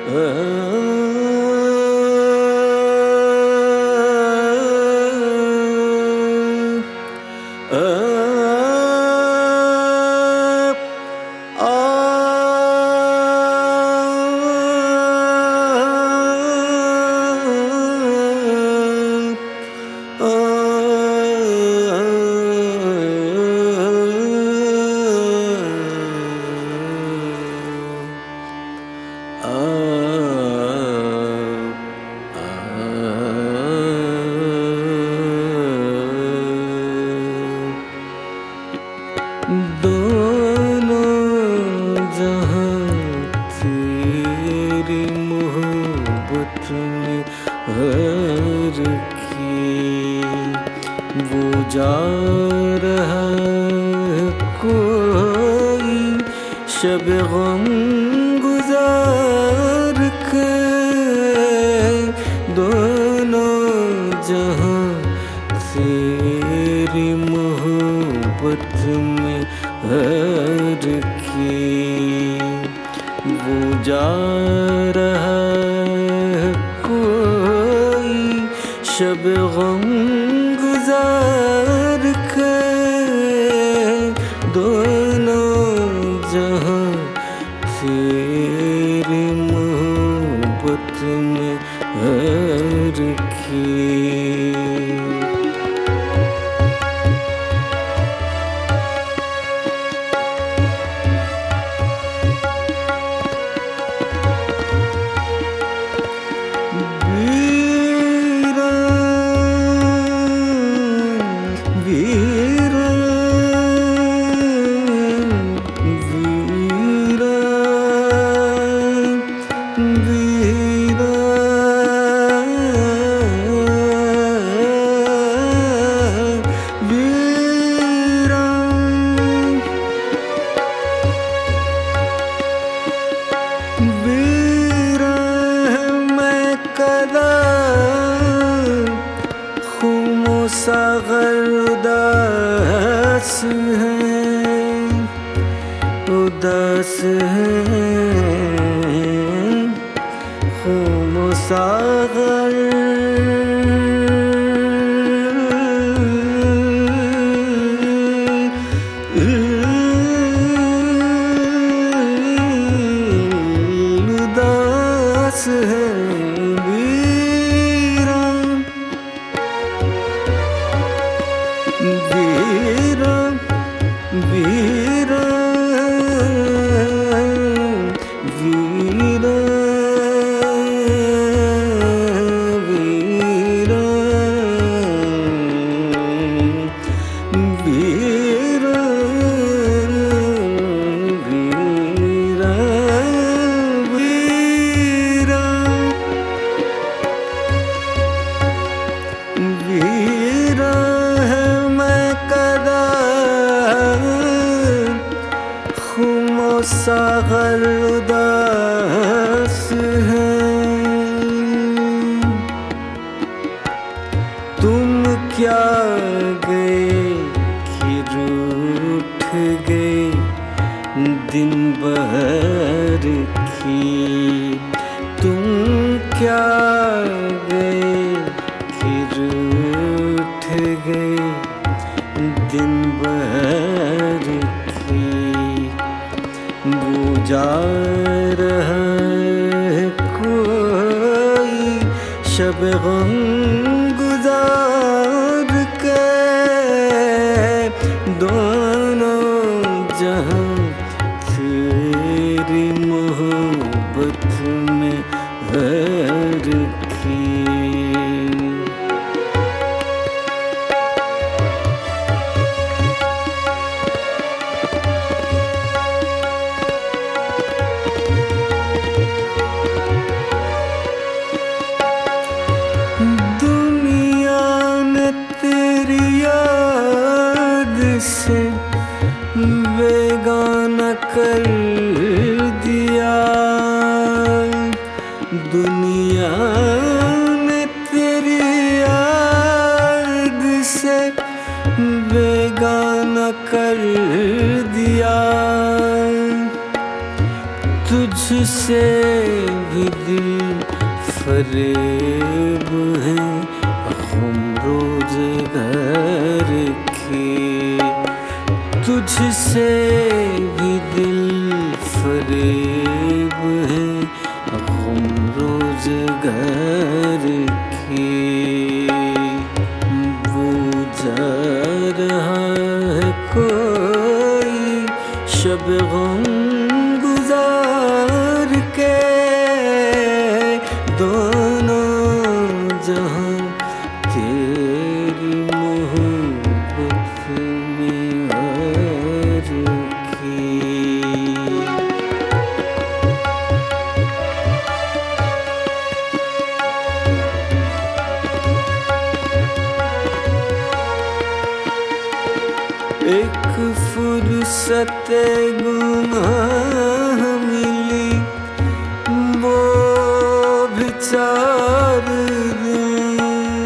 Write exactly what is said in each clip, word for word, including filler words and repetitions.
दोनों जहां तेरी मोहब्बत में हर की वो जा रहा है कोई शब गम गुजार के। दोनों जहां तेरी मोहब्बत में हर की वो जा रहा है कोई शब गम गुजार के। दोनों जहां तेरी मोहब्बत में हर की। सागर उदास है, उदास है खून सागर। उदास है वीरा वीरा वीरा वीरा वीरा वीरा वीरा वीरा सागर उदास है। तुम क्या गए कि रूठ गए दिन बहर की। तुम क्या गए कि रूठ गए दिन बहर की। वो जा रहा है कोई शब गम गुजार के। दोनों जहां तेरी मोहब्बत में हर की। से बेगाना कर दिया दुनिया ने तेरी याद से बेगाना कर दिया। तुझ तुझसे भी दिल फरेब है हम रोज़गार के। तुझसे भी दिल फरेब है हम रोज़गार के। बूझा रहा है कोई शब गम गुजार के। दोनों जहां तेरी मोहब्बत में हार के। एक फुर्सत गुनाह मिली वो भी चार दिन,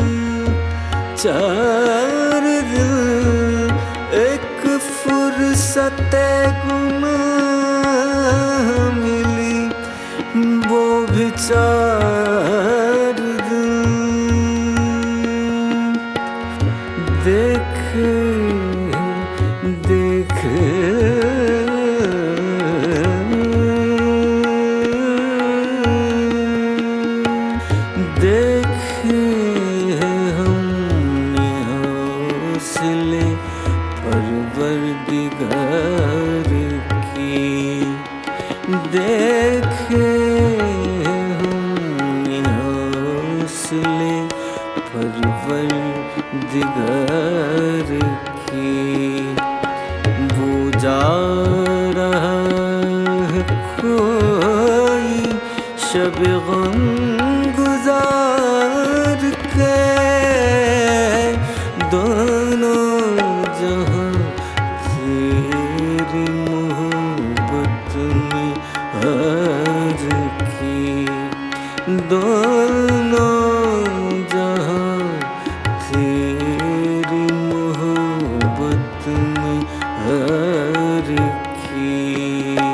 चार दिन। एक फुर्सत गुनाह मिली वो भी चार दिन। देख देख देखे हमने हौसले परवरदिगार की। देखे हमने हौसले परवरदिगार की। वो जा रहा है कोई शब गम गुजार के। दोनों जहां तेरी मोहब्बत में हार की। दोनों जहां तेरी मोहब्बत में हार की।